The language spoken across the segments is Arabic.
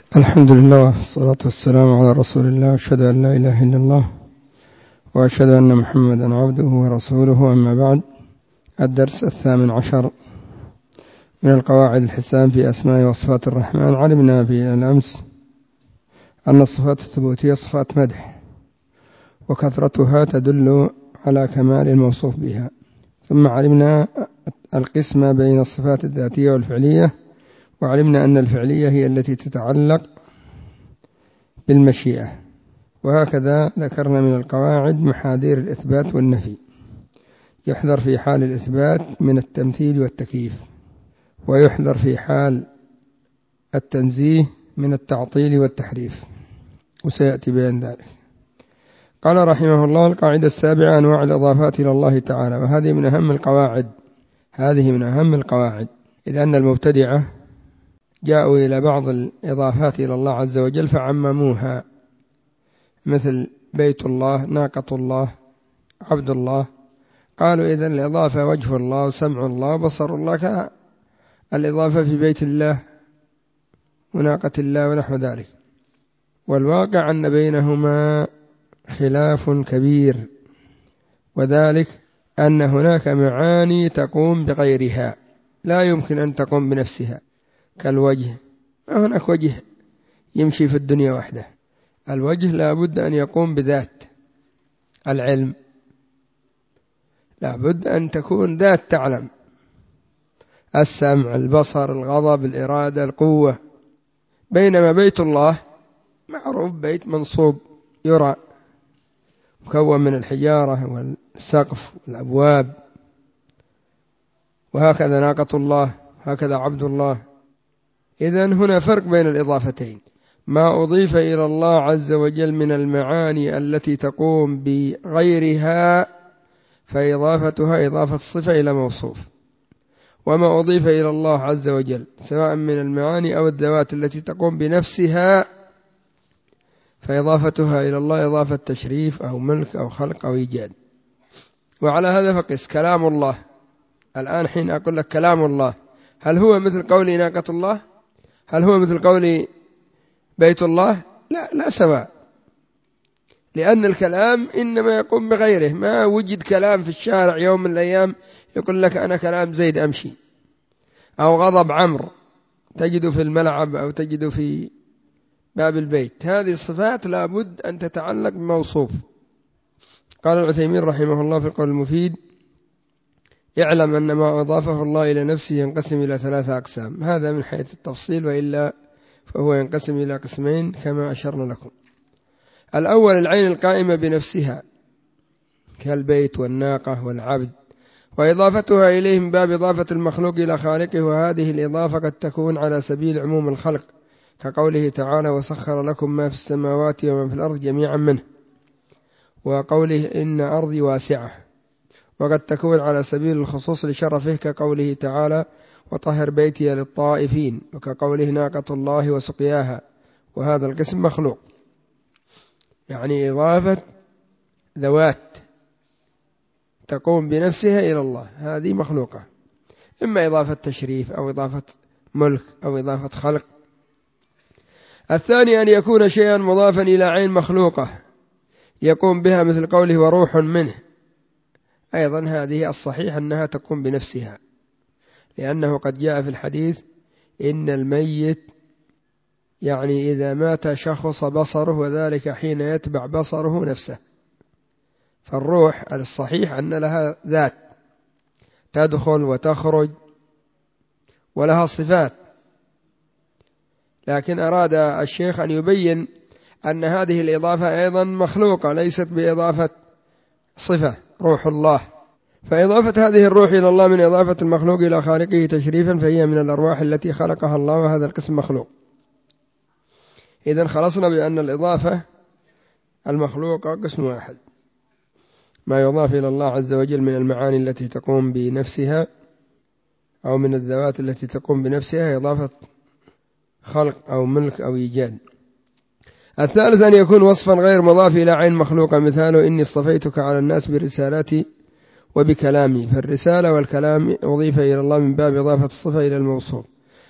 الحمد لله والصلاة والسلام على رسول الله، أشهد أن لا إله إلا الله وأشهد أن محمدا عبده ورسوله، أما بعد. الدرس 18 من القواعد الحسام في أسماء وصفات الرحمن. علمنا في الأمس أن الصفات الثبوتية صفات مدح، وكثرتها تدل على كمال الموصوف بها. ثم علمنا القسم بين الصفات الذاتية والفعلية، وعلمنا أن الفعلية هي التي تتعلق بالمشيئة. وهكذا ذكرنا من القواعد محاذير الإثبات والنفي. يحذر في حال الإثبات من التمثيل والتكييف، ويحذر في حال التنزيه من التعطيل والتحريف، وسيأتي بيان ذلك. قال رحمه الله: القاعدة 7: أنواع الإضافات إلى الله تعالى. وهذه من أهم القواعد، إذ أن المبتدعة جاءوا إلى بعض الإضافات إلى الله عز وجل فعمموها، مثل بيت الله، ناقة الله، عبد الله. قالوا إذن الإضافة وجه الله وسمع الله وبصر الله، كالإضافة في بيت الله وناقة الله ونحو ذلك. والواقع أن بينهما خلاف كبير، وذلك أن هناك معاني تقوم بغيرها، لا يمكن أن تقوم بنفسها، كالوجه. ما هناك وجه يمشي في الدنيا وحده، الوجه لا بد أن يقوم بذات. العلم لا بد أن تكون ذات تعلم، السمع، البصر، الغضب، الإرادة، القوة. بينما بيت الله معروف بيت منصوب يرى، مكون من الحجارة والسقف والأبواب. وهكذا ناقة الله، هكذا عبد الله. إذن هنا فرق بين الإضافتين. ما أضيف إلى الله عز وجل من المعاني التي تقوم بغيرها فإضافتها إضافة الصفة إلى موصوف، وما أضيف إلى الله عز وجل سواء من المعاني أو الذوات التي تقوم بنفسها فإضافتها إلى الله إضافة تشريف أو ملك أو خلق أو إيجاد. وعلى هذا فقس كلام الله. الآن حين أقول لك كلام الله، هل هو مثل قولي ناقة الله؟ هل هو مثل قولي بيت الله؟ لا سواء، لأن الكلام إنما يقوم بغيره. ما وجد كلام في الشارع يوم من الأيام يقول لك أنا كلام زيد أمشي، أو غضب عمرو تجد في الملعب أو تجد في باب البيت. هذه الصفات لابد أن تتعلق بموصوف. قال العثيمين رحمه الله في القول المفيد: اعلم أن ما أضافه الله إلى نفسه ينقسم إلى 3 أقسام. هذا من حيث التفصيل، وإلا فهو ينقسم إلى قسمين كما أشرنا لكم. الأول العين القائمة بنفسها كالبيت والناقة والعبد، وإضافتها إليه من باب إضافة المخلوق إلى خالقه. وهذه الإضافة قد تكون على سبيل عموم الخلق، كقوله تعالى: وسخر لكم ما في السماوات وما في الأرض جميعا منه، وقوله: إن أرضي واسعة. وقد تكون على سبيل الخصوص لشرفه، كقوله تعالى: وطهر بيتي للطائفين، وكقوله: ناقة الله وسقياها. وهذا القسم مخلوق، يعني إضافة ذوات تقوم بنفسها إلى الله، هذه مخلوقة، إما إضافة تشريف أو إضافة ملك أو إضافة خلق. الثاني أن يكون شيئا مضافا إلى عين مخلوقة يقوم بها، مثل قوله: وروح منه. أيضا هذه الصحيح أنها تقوم بنفسها، لأنه قد جاء في الحديث: إن الميت يعني إذا مات شخص بصره، وذلك حين يتبع بصره نفسه. فالروح الصحيح أن لها ذات تدخل وتخرج ولها صفات، لكن أراد الشيخ أن يبين أن هذه الإضافة أيضا مخلوقة، ليست بإضافة صفة روح الله. فإضافة هذه الروح إلى الله من إضافة المخلوق إلى خالقه تشريفا، فهي من الأرواح التي خلقها الله، وهذا القسم مخلوق. إذن خلصنا بأن الإضافة المخلوقة قسم واحد: ما يضاف إلى الله عز وجل من المعاني التي تقوم بنفسها أو من الذوات التي تقوم بنفسها إضافة خلق أو ملك أو إيجاد. الثالث أن يكون وصفا غير مضاف إلى عين مخلوقة، مثاله: إني اصطفيتك على الناس برسالتي وبكلامي. فالرسالة والكلام أضيف إلى الله من باب إضافة الصفة إلى الموصوف،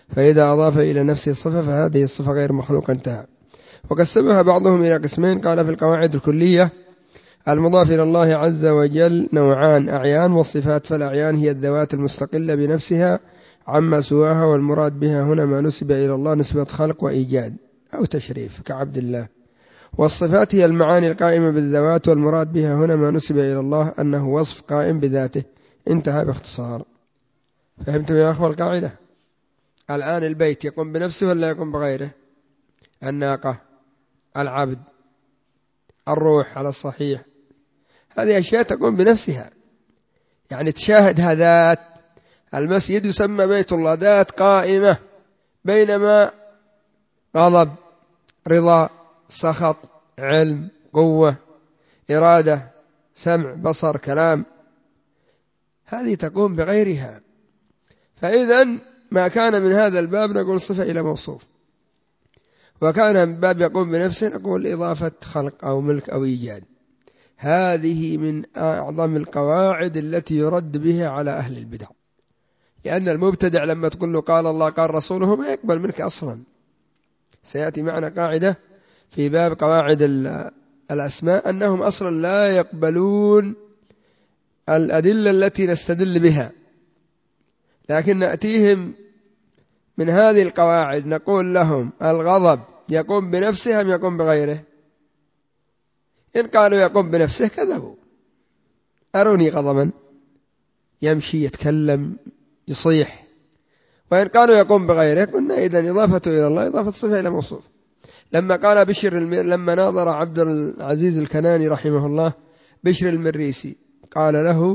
فإذا أضاف إلى نفسه الصفة فهذه الصفة غير مخلوقة انتهى. وقسمها بعضهم إلى قسمين. قال في القواعد الكلية: المضاف إلى الله عز وجل نوعان: أعيان والصفات. فالأعيان هي الذوات المستقلة بنفسها عما سواها، والمراد بها هنا ما نسب إلى الله نسبة خلق وإيجاد أو تشريف كعبد الله. والصفات هي المعاني القائمة بالذوات، والمراد بها هنا ما نسب إلى الله أنه وصف قائم بذاته. انتهى باختصار. فهمتم يا أخوة القاعدة؟ الآن البيت يقوم بنفسه ولا يقوم بغيره؟ الناقة، العبد، الروح على الصحيح، هذه أشياء تقوم بنفسها، يعني تشاهدها ذات. المسجد يسمى بيت الله، ذات قائمة، بينما غضب، رضا، سخط، علم، قوة، إرادة، سمع، بصر، كلام، هذه تقوم بغيرها. فإذا ما كان من هذا الباب نقول صفة إلى موصوف، وكان من باب يقوم بنفسه نقول إضافة خلق أو ملك أو إيجاد. هذه من أعظم القواعد التي يرد بها على أهل البدع، لأن المبتدع لما تقول له قال الله قال رسوله ما يقبل منك أصلا. سيأتي معنا قاعدة في باب قواعد الأسماء أنهم أصلا لا يقبلون الأدلة التي نستدل بها، لكن نأتيهم من هذه القواعد نقول لهم: الغضب يقوم بنفسه أم يقوم بغيره؟ إن قالوا يقوم بنفسه كذبوا. أروني غضبا يمشي، يتكلم، يصيح. وإن قالوا يقوم بغيره قلنا إذن إضافته إلى الله إضافة صفة إلى موصوف. لما قال بشر لما ناظر عبد العزيز الكناني رحمه الله بشر المريسي قال له: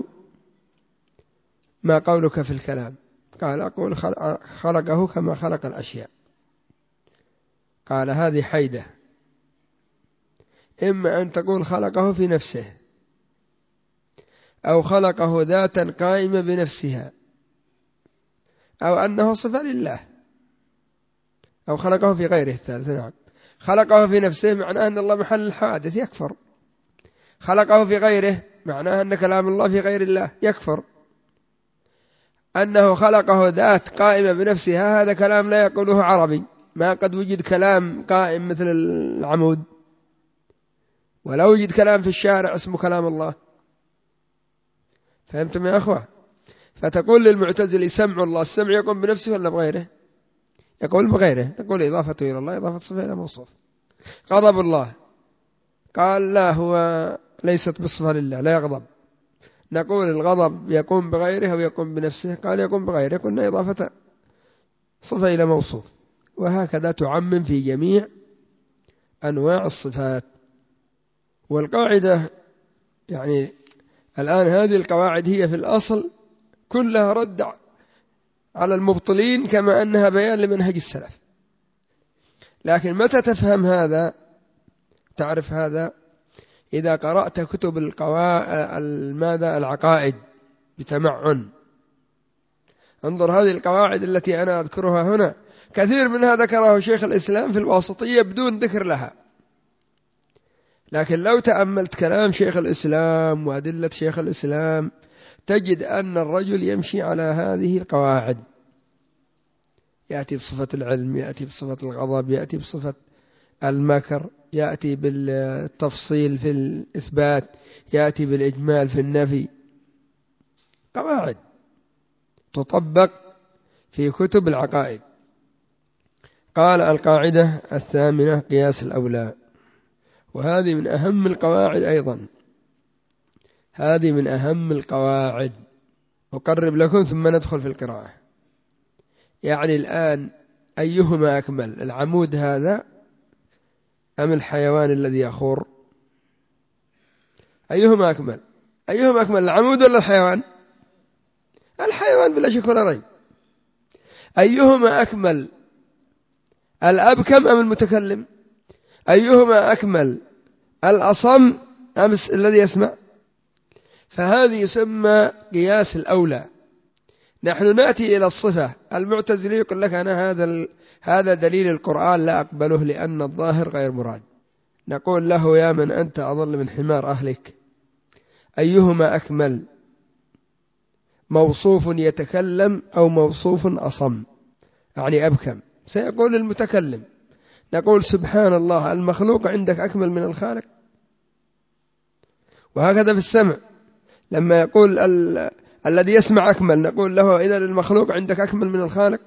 ما قولك في الكلام؟ قال: أقول خلقه كما خلق الأشياء. قال: هذه حيدة، إما أن تقول خلقه في نفسه، أو خلقه ذاتا قائمة بنفسها، أو أنه صفة لله، أو خلقه في غيره. الثالث نعم، خلقه في نفسه معناه أن الله محل الحوادث يكفر، خلقه في غيره معناه أن كلام الله في غير الله يكفر. أنه خلقه ذات قائمة بنفسها هذا كلام لا يقوله عربي، ما قد وجد كلام قائم مثل العمود، ولا وجد كلام في الشارع اسمه كلام الله. فهمتم يا أخوة؟ فتقول للمعتزلي سمع الله، السمع يقوم بنفسه ولا بغيره؟ يقول بغيره، نقول إضافته إلى الله إضافة صفة إلى موصوف. غضب الله قال: لا، هو ليست بصفة لله، لا يغضب. نقول الغضب يقوم بغيره أو يقوم بنفسه؟ قال يقوم بغيره، قلنا إضافة صفة إلى موصوف. وهكذا تعمم في جميع أنواع الصفات. والقاعدة يعني الآن هذه القواعد هي في الأصل كلها رد على المبطلين، كما أنها بيان لمنهج السلف. لكن متى تفهم هذا، تعرف هذا؟ إذا قرأت كتب العقائد بتمعن. انظر هذه القواعد التي أنا أذكرها هنا كثير منها ذكره شيخ الإسلام في الواسطية بدون ذكر لها، لكن لو تأملت كلام شيخ الإسلام وأدلة شيخ الإسلام تجد أن الرجل يمشي على هذه القواعد، يأتي بصفة العلم، يأتي بصفة الغضب، يأتي بصفة المكر، يأتي بالتفصيل في الإثبات، يأتي بالإجمال في النفي. قواعد تطبق في كتب العقائد. قال: القاعدة الثامنة قياس الأولى، وهذه من أهم القواعد أيضا، هذه من أهم القواعد. أقرب لكم ثم ندخل في القراءة. يعني الآن أيهما أكمل، العمود هذا أم الحيوان الذي يخور؟ أيهما أكمل؟ أيهما أكمل، العمود ولا الحيوان؟ الحيوان بلا شك ولا ريب. أيهما أكمل، الأبكم أم المتكلم؟ أيهما أكمل، الأصم أم الذي يسمع؟ فهذه يسمى قياس الأولى. نحن نأتي إلى الصفة، المعتزلي يقول لك أنا هذا دليل القرآن لا أقبله لأن الظاهر غير مراد. نقول له: يا من أنت أضل من حمار أهلك، أيهما أكمل، موصوف يتكلم أو موصوف أصم؟ يعني أبكم. سيقول المتكلم نقول سبحان الله، المخلوق عندك أكمل من الخالق. وهكذا في السمع لما يقول الذي يسمع أكمل، نقول له إذا المخلوق عندك أكمل من الخالق.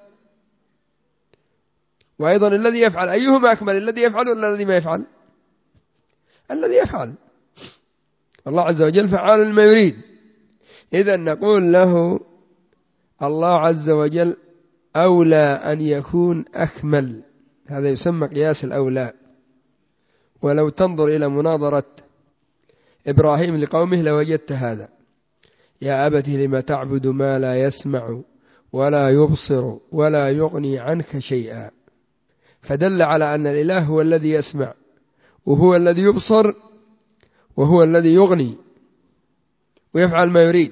وأيضا الذي يفعل أيهما أكمل، الذي يفعل ولا الذي ما يفعل؟ الذي يفعل. الله عز وجل فعال لما يريد. إذا نقول له الله عز وجل أولى أن يكون أكمل، هذا يسمى قياس الأولى. ولو تنظر إلى مناظرة إبراهيم لقومه لوجدت هذا: يا أبت لم تعبد ما لا يسمع ولا يبصر ولا يغني عنك شيئا. فدل على أن الإله هو الذي يسمع وهو الذي يبصر وهو الذي يغني ويفعل ما يريد.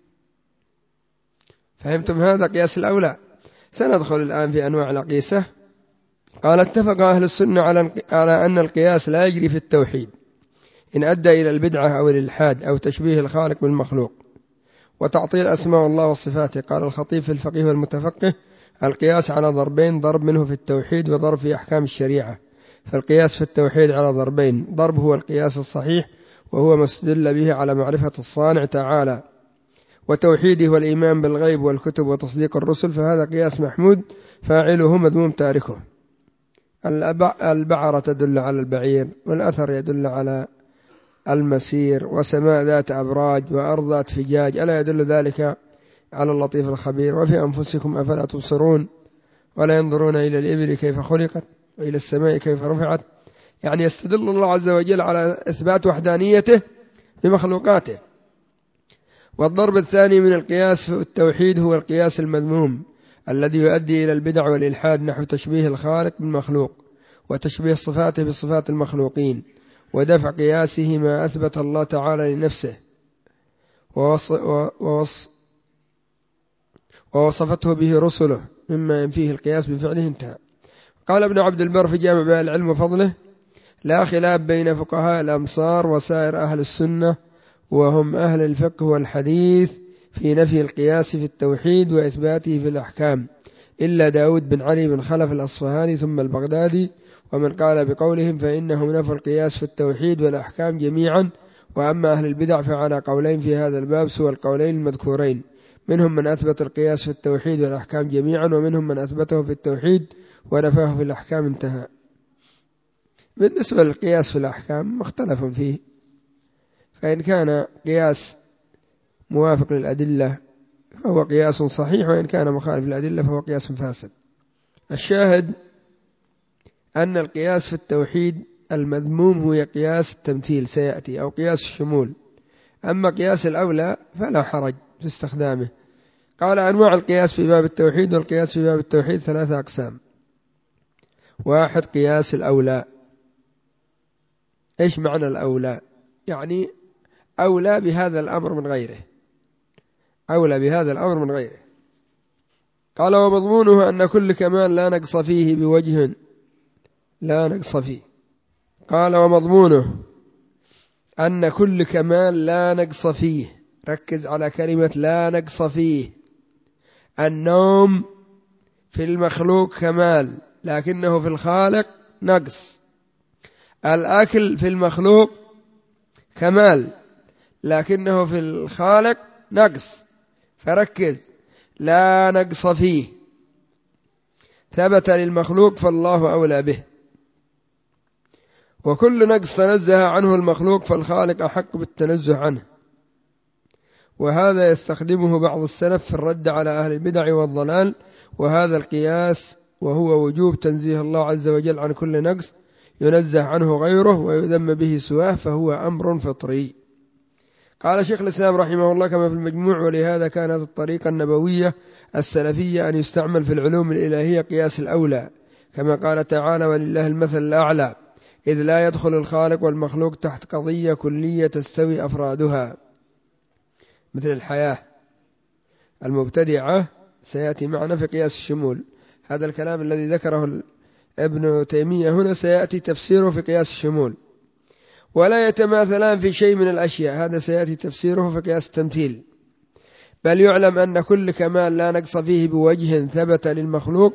فهمتم هذا قياس الأولى؟ سندخل الآن في أنواع الأقيسة. قال: اتفق أهل السنة على أن القياس لا يجري في التوحيد إن أدى إلى البدعة أو الإلحاد أو تشبيه الخالق بالمخلوق وتعطيل أسماء الله وصفاته. قال الخطيب في الفقيه والمتفقه: القياس على ضربين، ضرب منه في التوحيد وضرب في أحكام الشريعة. فالقياس في التوحيد على ضربين: ضرب هو القياس الصحيح وهو ما استدل به على معرفة الصانع تعالى، وتوحيده والإيمان بالغيب والكتب وتصديق الرسل، فهذا قياس محمود فاعله مذموم تاركه. البعرة تدل على البعير، والأثر يدل على المسير، وسماء ذات أبراج وأرض ذات فجاج، ألا يدل ذلك على اللطيف الخبير؟ وفي أنفسكم أفلا تبصرون ولا ينظرون إلى الإبل كيف خلقت وإلى السماء كيف رفعت. يعني يستدل الله عز وجل على إثبات وحدانيته بمخلوقاته. والضرب الثاني من القياس في التوحيد هو القياس المذموم الذي يؤدي إلى البدع والإلحاد، نحو تشبيه الخالق بالمخلوق وتشبيه صفاته بصفات المخلوقين ودفع قياسه ما أثبت الله تعالى لنفسه ووصفته به رسله مما ينفيه القياس بفعله. انتهى. قال ابن عبد البر في جامع بيان العلم وفضله: لا خلاف بين فقهاء الأمصار وسائر أهل السنة وهم أهل الفقه والحديث في نفي القياس في التوحيد وإثباته في الأحكام، إلا داود بن علي بن خلف الأصفهاني ثم البغدادي، ومن قال بقولهم فإنهم نفوا القياس في التوحيد والأحكام جميعا. وأما أهل البدع فعلى قولين في هذا الباب سوى القولين المذكورين: منهم من أثبت القياس في التوحيد والأحكام جميعا، ومنهم من أثبته في التوحيد ونفاه في الأحكام. انتهى. بالنسبة للقياس في الأحكام مختلف فيه، فإن كان قياس موافق للأدلة فهو قياس صحيح، وإن كان مخالف للأدلة فهو قياس فاسد. الشاهد أن القياس في التوحيد المذموم هو قياس التمثيل سيأتي، أو قياس الشمول. أما قياس الأولى فلا حرج في استخدامه. قال: أنواع القياس في باب التوحيد. والقياس في باب التوحيد 3 أقسام. 1. قياس الأولى. إيش معنى الأولى؟ يعني أولى بهذا الأمر من غيره، أولى بهذا الأمر من غيره. قال: ومضمونه أن كل كمال لا نقص فيه بوجه لا نقص فيه. قال: ومضمونه أن كل كمال لا نقص فيه. ركز على كلمة لا نقص فيه. النوم في المخلوق كمال لكنه في الخالق نقص. الأكل في المخلوق كمال لكنه في الخالق نقص. فركز: لا نقص فيه، ثبت للمخلوق فالله أولى به. وكل نقص تنزه عنه المخلوق فالخالق أحق بالتنزه عنه. وهذا يستخدمه بعض السلف في الرد على أهل البدع والضلال، وهذا القياس وهو وجوب تنزيه الله عز وجل عن كل نقص ينزه عنه غيره ويذم به سواه، فهو أمر فطري. قال شيخ الإسلام رحمه الله كما في المجموع: ولهذا كانت الطريقة النبوية السلفية أن يستعمل في العلوم الإلهية قياس الأولى، كما قال تعالى: ولله المثل الأعلى، إذ لا يدخل الخالق والمخلوق تحت قضية كلية تستوي أفرادها، مثل الحياة. المبتدعة سيأتي معنا في قياس الشمول. هذا الكلام الذي ذكره ابن تيمية هنا سيأتي تفسيره في قياس الشمول. ولا يتماثلان في شيء من الأشياء، هذا سيأتي تفسيره في قياس التمثيل. بل يعلم أن كل كمال لا نقص فيه بوجه ثبت للمخلوق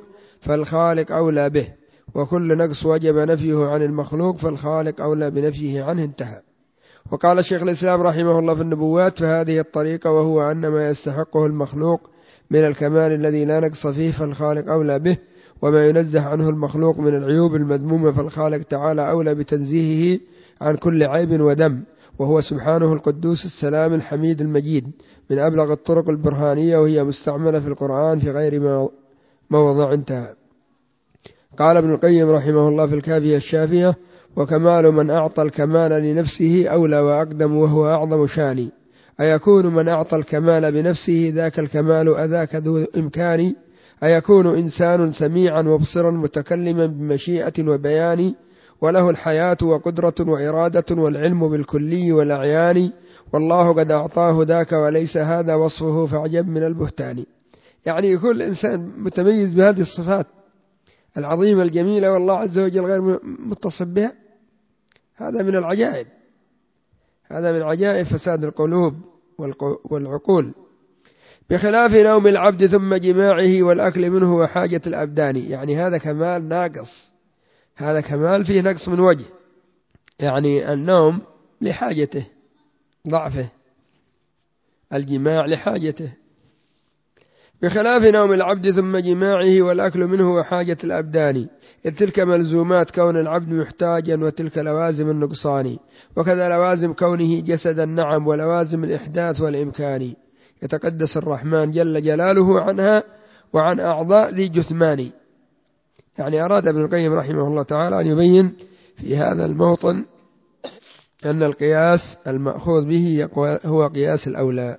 فالخالق أولى به، وكل نقص وجب نفيه عن المخلوق فالخالق أولى بنفيه عنه. انتهى. وقال الشيخ الإسلام رحمه الله في النبوات: فهذه الطريقة، وهو أن ما يستحقه المخلوق من الكمال الذي لا نقص فيه فالخالق أولى به، وما ينزه عنه المخلوق من العيوب المذمومة فالخالق تعالى أولى بتنزيهه عن كل عيب ودم، وهو سبحانه القدوس السلام الحميد المجيد، من أبلغ الطرق البرهانية، وهي مستعملة في القرآن في غير موضع. انتهى. قال ابن القيم رحمه الله في الكافية الشافية: وكمال من أعطى الكمال لنفسه أولى وأقدم، وهو أعظم شاني. أيكون من أعطى الكمال بنفسه ذاك الكمال أذاك ذو إمكان؟ أيكون إنسان سميعا مبصرا متكلما بمشيئة وبيان، وله الحياة وقدرة وإرادة والعلم بالكلي والأعيان، والله قد أعطاه ذاك وليس هذا وصفه فاعجب من البهتان. يعني يكون الإنسان متميز بهذه الصفات العظيمة الجميلة والله عز وجل غير متصف بها، هذا من العجائب، هذا من عجائب فساد القلوب والعقول. بخلاف نوم العبد ثم جماعه والأكل منه وحاجة الأبدان، يعني هذا كمال ناقص، هذا كمال فيه نقص من وجه، يعني النوم لحاجته ضعفه، الجماع لحاجته. بخلاف نوم العبد ثم جماعه والأكل منه وحاجة الأبدان، إذ تلك ملزومات كون العبد محتاجا، وتلك لوازم النقصان، وكذا لوازم كونه جسدا نعم، ولوازم الإحداث والإمكان، يتقدس الرحمن جل جلاله عنها وعن أعضاء ذي جثمان. يعني أراد ابن القيم رحمه الله تعالى أن يبين في هذا الموطن أن القياس المأخوذ به هو قياس الأولى.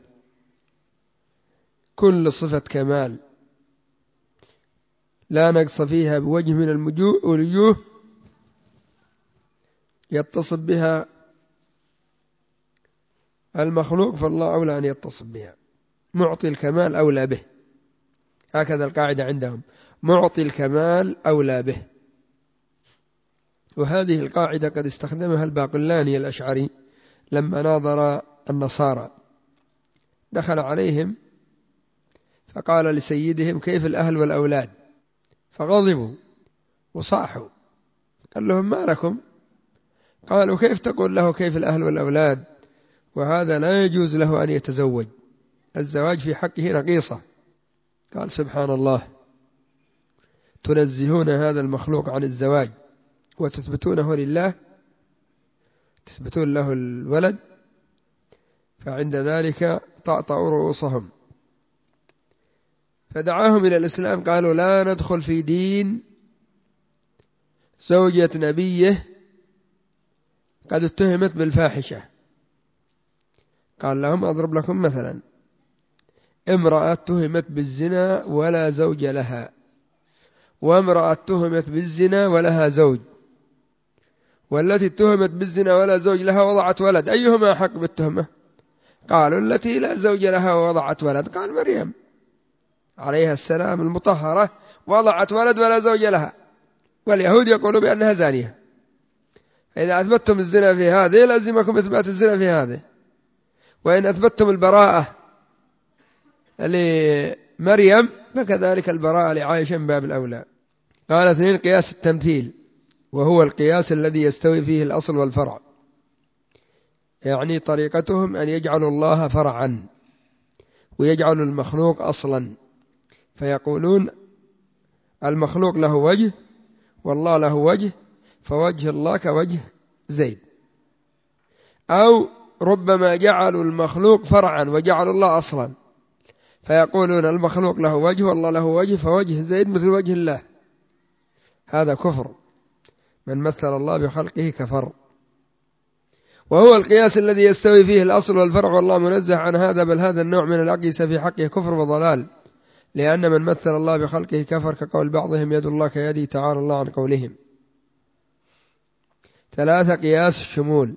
كل صفة كمال لا نقص فيها بوجه من الوجوه يتصف بها المخلوق فالله أولى أن يتصف بها. معطي الكمال أولى به، هكذا القاعدة عندهم، معطي الكمال أولى به. وهذه القاعدة قد استخدمها الباقلاني الأشعري لما ناظر النصارى، دخل عليهم فقال لسيدهم: كيف الأهل والأولاد؟ فغضبوا وصاحوا، قال لهم: ما لكم؟ قالوا: كيف تقول له كيف الأهل والأولاد وهذا لا يجوز له أن يتزوج، الزواج في حقه نقيصة. قال: سبحان الله، تنزهون هذا المخلوق عن الزواج وتثبتونه لله، تثبتون له الولد. فعند ذلك طأطأوا رؤوسهم، فدعاهم إلى الإسلام. قالوا: لا ندخل في دين زوجة نبيه قد اتهمت بالفاحشة. قال لهم: أضرب لكم مثلا، امرأة اتهمت بالزنا ولا زوج لها، وامرأة اتهمت بالزنا ولها زوج، والتي اتهمت بالزنا ولا زوج لها وضعت ولد، أيهما حق بالتهمة؟ قالوا: التي لا زوج لها ووضعت ولد. قال: مريم عليها السلام المطهرة وضعت ولد ولا زوج لها، واليهود يقولوا بأنها زانية. فإذا أثبتتم الزنا في هذه لازمكم إثبات الزنا في هذه، وإن أثبتتم البراءة لمريم فكذلك البراءة لعائشة من باب الأولى. قال: 2. قياس التمثيل، وهو القياس الذي يستوي فيه الأصل والفرع، يعني طريقتهم أن يجعلوا الله فرعا ويجعلوا المخلوق أصلا، فيقولون المخلوق له وجه والله له وجه، فوجه الله كوجه زيد. أو ربما جعلوا المخلوق فرعا وجعلوا الله أصلا، فيقولون المخلوق له وجه والله له وجه، فوجه زيد مثل وجه الله. هذا كفر، من مثل الله بخلقه كفر. وهو القياس الذي يستوي فيه الأصل والفرع، والله منزه عن هذا، بل هذا النوع من الأقيسة في حقه كفر وضلال، لأن من مثل الله بخلقه كفر، كقول بعضهم يد الله كيدي، تعالى الله عن قولهم. 3. قياس الشمول،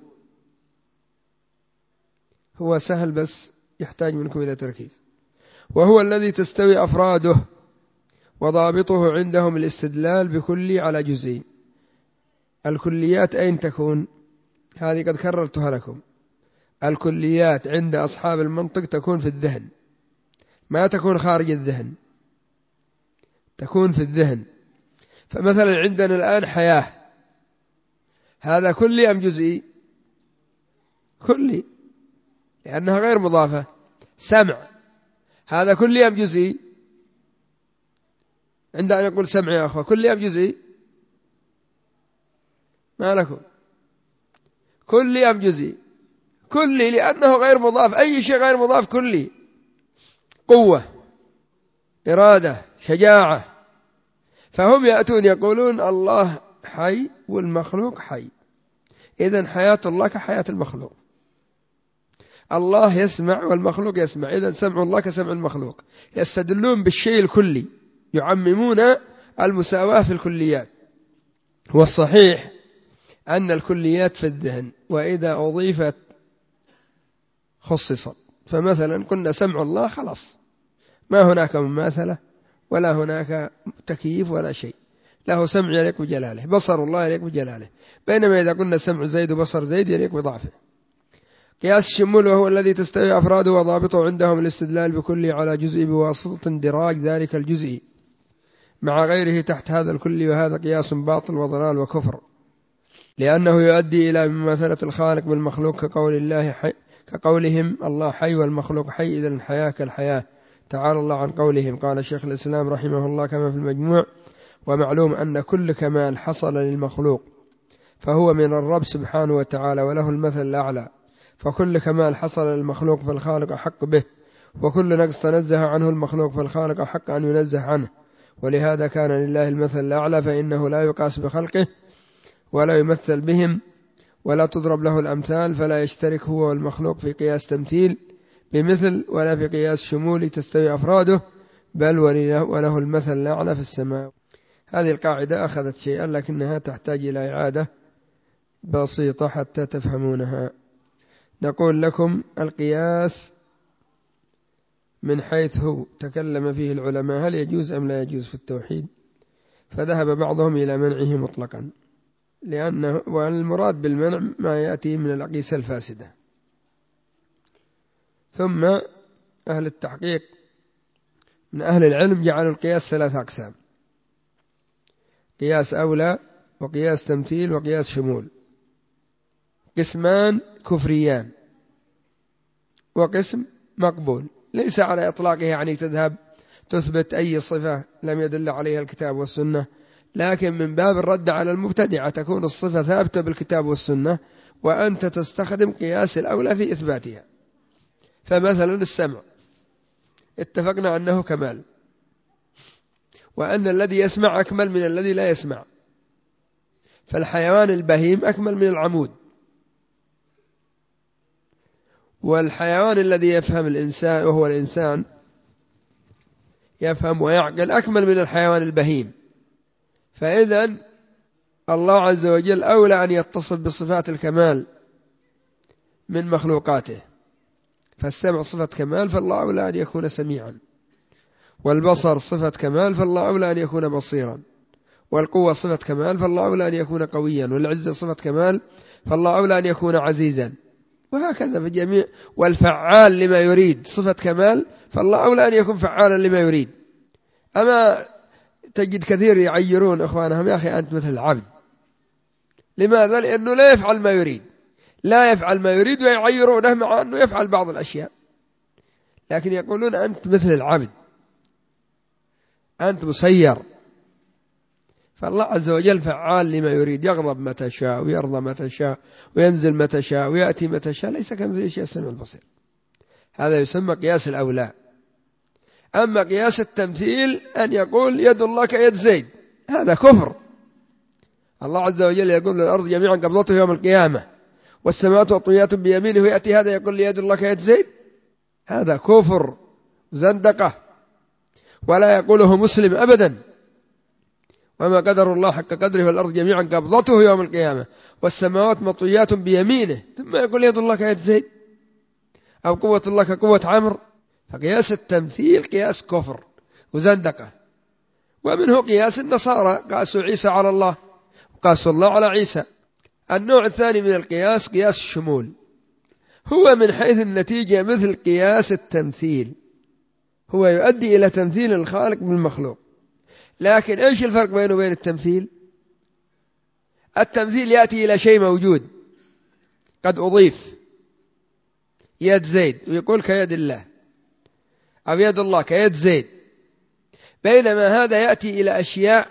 هو سهل بس يحتاج منكم إلى تركيز، وهو الذي تستوي أفراده، وضابطه عندهم الاستدلال بكلي على جزئين. الكليات أين تكون؟ هذه قد كررتها لكم. الكليات عند أصحاب المنطق تكون في الذهن، ما تكون خارج الذهن، تكون في الذهن. فمثلا عندنا الآن حياة، هذا كلي أم جزئي؟ كلي لأنها غير مضافة. سمع، هذا كلي أم جزئي؟ عندنا نقول سمع يا أخوة، كلي أم جزئي؟ ما لكم؟ كلي أم جزئي؟ كلي، لأنه غير مضاف. أي شيء غير مضاف كلي. قوة، إرادة، شجاعة. فهم يأتون يقولون الله حي والمخلوق حي، إذن حياة الله كحياة المخلوق. الله يسمع والمخلوق يسمع، إذن سمع الله كسمع المخلوق. يستدلون بالشيء الكلي، يعممون المساواة في الكليات. والصحيح أن الكليات في الذهن، وإذا أضيفت خصصت. فمثلا قلنا سمع الله، خلاص ما هناك مماثلة ولا هناك تكييف ولا شيء، له سمع يليق بجلاله. بصر الله يليق بجلاله، بينما إذا قلنا سمع زيد وبصر زيد يليق بضعفه. قياس الشمول وهو الذي تستوي أفراده وضابطه عندهم الاستدلال بكل على جزء بواسطة اندراج ذلك الجزء مع غيره تحت هذا الكل، وهذا قياس باطل وضلال وكفر، لأنه يؤدي إلى مماثلة الخالق بالمخلوق كقول الله حي، كقولهم الله حي والمخلوق حي، إذن الحياة كالحياة. تعالى الله عن قولهم. قال شيخ الإسلام رحمه الله كما في المجموع: ومعلوم أن كل كمال حصل للمخلوق فهو من الرب سبحانه وتعالى وله المثل الأعلى، فكل كمال حصل للمخلوق فالخالق أحق به، وكل نقص تنزه عنه المخلوق فالخالق أحق أن ينزه عنه. ولهذا كان لله المثل الأعلى، فإنه لا يقاس بخلقه ولا يمثل بهم ولا تضرب له الأمثال، فلا يشترك هو والمخلوق في قياس تمثيل بمثل ولا في قياس شمول تستوي أفراده، بل وله المثل الأعلى في السماء. هذه القاعدة أخذت شيئا لكنها تحتاج إلى إعادة بسيطة حتى تفهمونها. نقول لكم القياس من حيث هو تكلم فيه العلماء هل يجوز أم لا يجوز في التوحيد، فذهب بعضهم إلى منعه مطلقا، لأنه والمراد بالمنع ما يأتي من الأقيسة الفاسدة. ثم أهل التحقيق من أهل العلم جعلوا القياس 3 أقسام: قياس أولى وقياس تمثيل وقياس شمول. قسمان كفريان وقسم مقبول، ليس على إطلاقه يعني تذهب تثبت أي صفة لم يدل عليها الكتاب والسنة، لكن من باب الرد على المبتدعة تكون الصفة ثابتة بالكتاب والسنة وأنت تستخدم قياس الأولى في إثباتها. فمثلا السمع اتفقنا أنه كمال، وأن الذي يسمع أكمل من الذي لا يسمع، فالحيوان البهيم أكمل من العمود، والحيوان الذي يفهم الإنسان وهو الإنسان يفهم ويعقل أكمل من الحيوان البهيم. فإذن الله عز وجل أولى أن يتصف بصفات الكمال من مخلوقاته، فالسمع صفة كمال فالله أولى أن يكون سميعا، والبصر صفة كمال فالله أولى أن يكون بصيرا، والقوة صفة كمال فالله أولى أن يكون قويا، والعزة صفة كمال فالله أولى أن يكون عزيزا، وهكذا في جميع. والفعال لما يريد صفة كمال فالله أولى أن يكون فعالا لما يريد. أما تجد كثير يعيرون إخوانهم: يا أخي أنت مثل العبد. لماذا؟ لأنه لا يفعل ما يريد، لا يفعل ما يريد، ويعيرونه مع أنه يفعل بعض الأشياء، لكن يقولون أنت مثل العبد، أنت مسير. فالله عز وجل فعال لما يريد، يغضب متى شاء ويرضى متى شاء وينزل متى شاء ويأتي متى شاء، ليس كمثله شيء السميع البصير. هذا يسمى قياس الأولى. أما قياس التمثيل أن يقول يد الله كيد زيد، هذا كفر. الله عز وجل يقول للأرض جميعا قبضته يوم القيامة والسماوات مطويات بيمينه، ويأتي هذا يقول يد الله كيد زيد، هذا كفر زندقة ولا يقوله مسلم أبدا. وما قدر الله حق قدره والأرض جميعا قبضته يوم القيامة والسماوات مطويات بيمينه، ثم يقول يد الله كيد زيد أو قوة الله كقوة عمرو. فقياس التمثيل قياس كفر وزندقة. ومنه قياس النصارى، قاسوا عيسى على الله وقاسوا الله على عيسى. النوع الثاني من القياس قياس الشمول، هو من حيث النتيجة مثل قياس التمثيل، هو يؤدي إلى تمثيل الخالق بالمخلوق، لكن إيش الفرق بينه وبين التمثيل؟ التمثيل يأتي إلى شيء موجود قد أضيف، يد زيد ويقول كيد الله، أو يد الله كيد زيد، بينما هذا يأتي إلى أشياء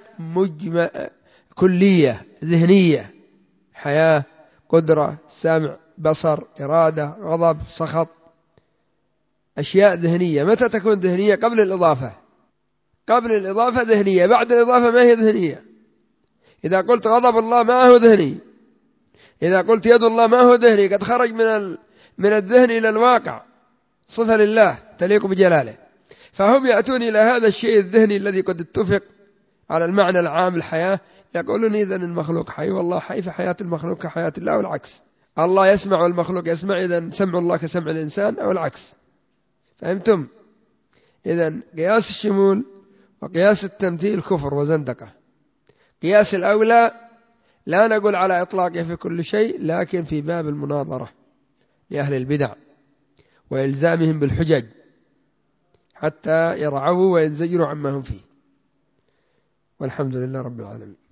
كلية ذهنية، حياة، قدرة، سمع، بصر، إرادة، غضب، سخط، أشياء ذهنية. متى تكون ذهنية؟ قبل الإضافة. قبل الإضافة ذهنية، بعد الإضافة ما هي ذهنية. إذا قلت غضب الله ما هو ذهني، إذا قلت يد الله ما هو ذهني، قد خرج من الذهن إلى الواقع، صفة لله تليق بجلاله. فهم يأتون إلى هذا الشيء الذهني الذي قد اتفق على المعنى العام الحياة، يقولون إذن المخلوق حي والله حي، فحياة المخلوق كحياة الله، والعكس. الله يسمع والمخلوق يسمع، إذن سمع الله كسمع الإنسان أو العكس. فهمتم؟ إذن قياس الشمول وقياس التمثيل كفر وزندقة. قياس الأولى لا نقول على إطلاقه في كل شيء، لكن في باب المناظرة لأهل البدع وإلزامهم بالحجج حتى يرعوا وينزجروا عما هم فيه. والحمد لله رب العالمين.